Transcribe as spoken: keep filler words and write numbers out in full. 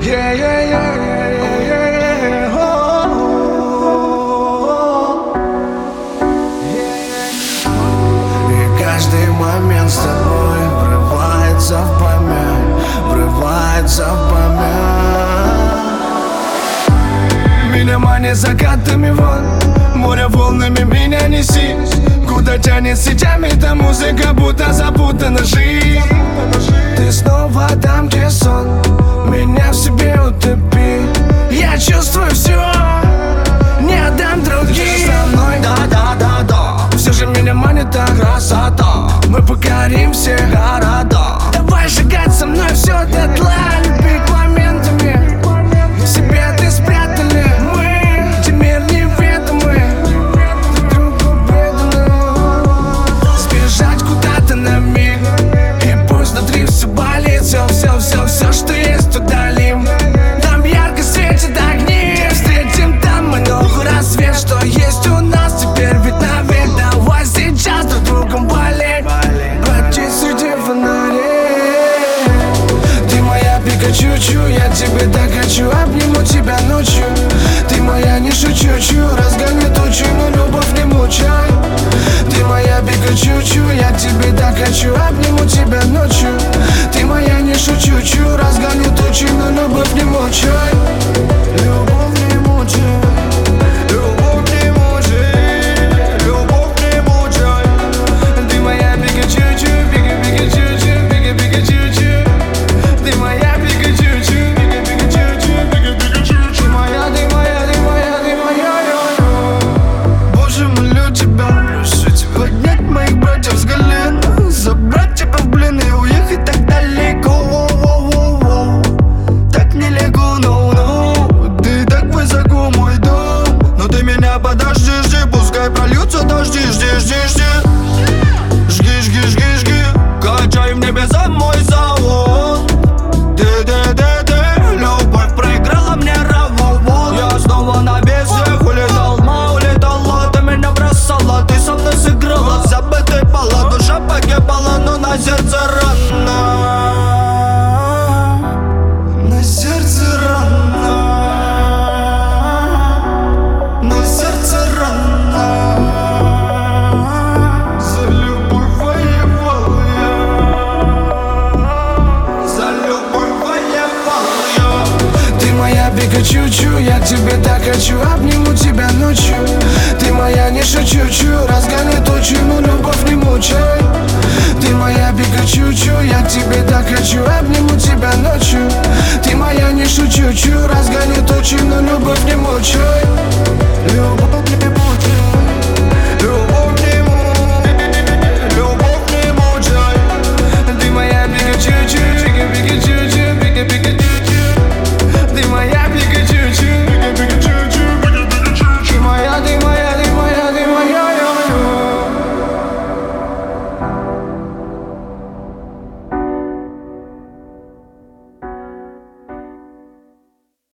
Yeah, yeah, yeah, yeah, yeah, yeah. Oh, oh, oh. Yeah. И каждый момент с тобой врывается в память, врывается в память. Меня манит закатами вон, море волнами меня неси. Куда тянет сетями эта музыка, будто запутана жизнь. Ты снова там, где сон, меня в себе утопи. Я чувствую все, не отдам другим. Ты же со мной, да-да-да-да. Все же меня манит та красота. Мы покорим все города. Давай сжигать со мной все дотла. Любить моментами, в себе ты спрятали. Мы, где мир неведомый, друг другу преданы. Сбежать куда-то на миг, и пусть внутри все болит. Все, все, все, все, что есть, удалим. Там ярко светят огни, встретим там мы новый рассвет. Что есть у нас теперь ведь навек. Давай сейчас друг другом болеть, пройти среди фонарей. Ты моя Пикачу, я к тебе так хочу. Обниму тебя ночью. Ты моя, не шучу, разгоню тучу, но любовь не мучай. Ты моя Пикачу, я к тебе так хочу. Обниму тебя ночью. Ты моя, не шучу, разгоню тучу, но любовь не мучай. Любовь не мучай. Любовь не мучай. Любовь не мучай. Ты моя Пикачу, пика Пикачу, пика Пикачу. Ты моя Пикачу, пика Пикачу, пика Пикачу. Ты моя, ты моя, ты моя, ты моя. Боже, молю тебя, прошу тебя поднять моих братьев с колен, забрать тебя в плен и уехать так далеко. Воу-воу-воу-воу. Так нелегко, no-no. Ты так высоко, мой дом. Но ты меня подожди, жди, пускай прольются дожди, жди, жди, жди. Жги, жги, жги, жги. Качай в небеса мой салон. Ты-ты-ты-ты. Любовь проиграла мне равно. Я снова на весах улетал, ма улетала. Ты меня бросала, ты со мной сыграла. Забытой пала, душа погибала, но на сердце рана. На сердце рана. На сердце рана. За любовь воевал я. За любовь воевал я. Ты моя Пикачу, я к тебе так хочу. Обниму тебя ночью. Ты моя, не шучу, разгони тучу, но любовь не мучай. Ты моя Пикачу, я к тебе так хочу. Обниму тебя ночью.